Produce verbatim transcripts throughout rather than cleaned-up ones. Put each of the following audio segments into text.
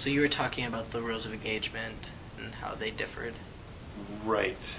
So you were talking about the rules of engagement and how they differed. Right.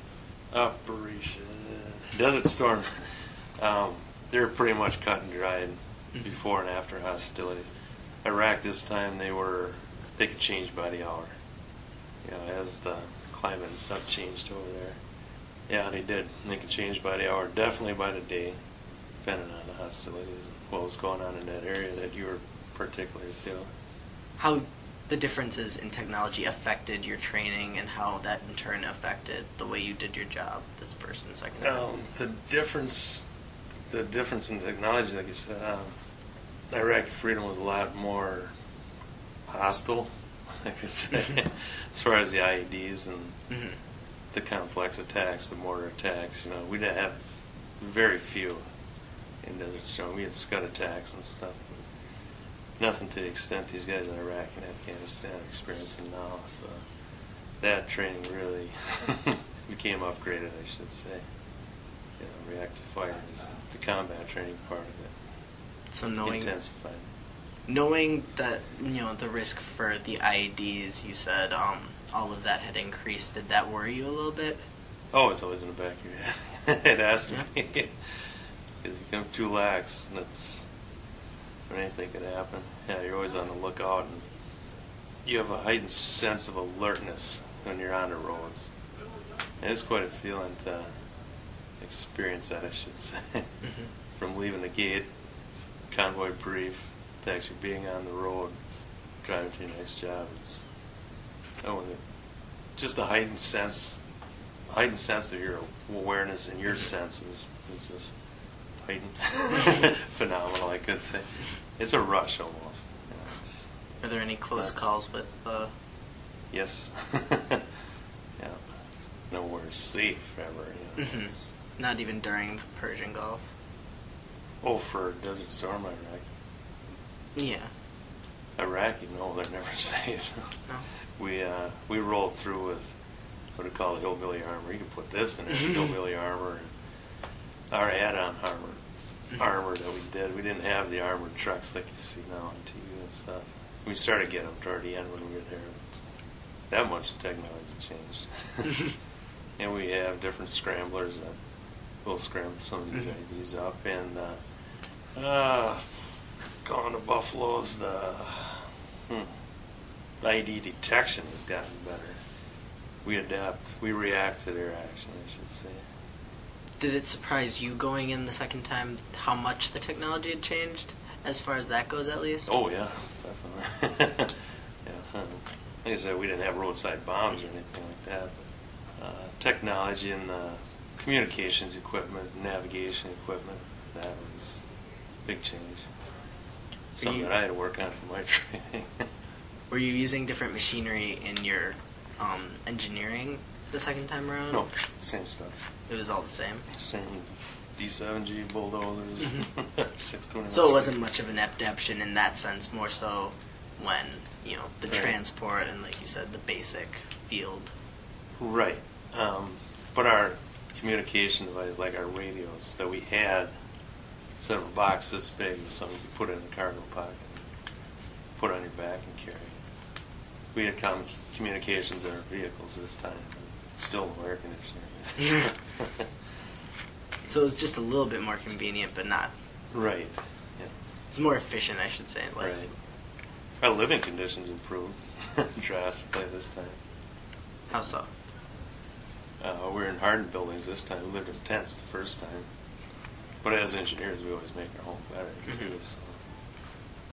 Operation Desert Storm. Um, they're pretty much cut and dried Mm-hmm. before and after hostilities. Iraq this time they were they could change by the hour. You know, as the climate and stuff changed over there. Yeah, they did. They could change by the hour, definitely by the day, depending on the hostilities and what was going on in that area that you were particular to. How the differences in technology affected your training and how that in turn affected the way you did your job this first and second time? Um, the difference, the difference in technology, like you said, um, Iraqi freedom was a lot more hostile, I could say, as far as the I E Ds and Mm-hmm. the complex attacks, the mortar attacks. You know, we didn't have very few in Desert Storm. We had Scud attacks and stuff. Nothing to the extent these guys in Iraq and Afghanistan are experiencing now. So that training really became upgraded, I should say. You know, reactive fire is the combat training part of it. So knowing Intensified. knowing that, you know, the risk for the I E Ds, you said um, all of that had increased. Did that worry you a little bit? Oh, it's always in the back of your head. It has to be. Because you become too lax, and it's, when anything could happen. Yeah, you're always on the lookout, and you have a heightened sense of alertness when you're on the roads. And it's quite a feeling to experience that, I should say. Mm-hmm. From leaving the gate, convoy brief, to actually being on the road, driving to your next job. It's oh, just a heightened sense, heightened sense of your awareness and your senses is just heightened, phenomenal. I could say it's a rush almost. You know, it's, Are there any close That's- calls with? Uh, yes, yeah, nowhere safe ever. You know, Mhm. it's, not even during the Persian Gulf. oh, for Desert Storm, Iraq. Yeah. Iraqi, no, they're never safe. No. We uh, we rolled through with what we call hillbilly armor. You can put this in it, hillbilly armor. And our add-on armor, armor that we did. We didn't have the armored trucks like you see now on T V and stuff. We started getting them toward the end when we were there. But that much technology changed. And we have different scramblers that will scramble some of these I E Ds up. And uh, uh, going to Buffalo's, the hmm, I E D detection has gotten better. We adapt, we react to their action, I should say. Did it surprise you going in the second time how much the technology had changed, as far as that goes, at least? Oh yeah, definitely. Yeah, um, like I said, we didn't have roadside bombs or anything like that. But, uh, technology and uh, communications equipment, navigation equipment, that was a big change. Something you- that I had to work on for my training. Were you using different machinery in your um, engineering the second time around? No, same stuff. It was all the same. Same D seven G bulldozers, six twenty. So it wasn't much of an adaptation in that sense, more so when, you know, the Right. transport and, like you said, the basic field. Right. Um, but our communication device, like our radios that we had, instead of a box this big, was something you put in a cargo pocket, put on your back and carry. We had com- communications in our vehicles this time. Still no air conditioning. So it was just a little bit more convenient, but not. Right. Yeah. It's more efficient, I should say. Less. Right. Our living conditions improved drastically this time. How so? Uh, we were in hardened buildings this time. We lived in tents the first time. But as engineers, we always make our home better, too. Mhm. So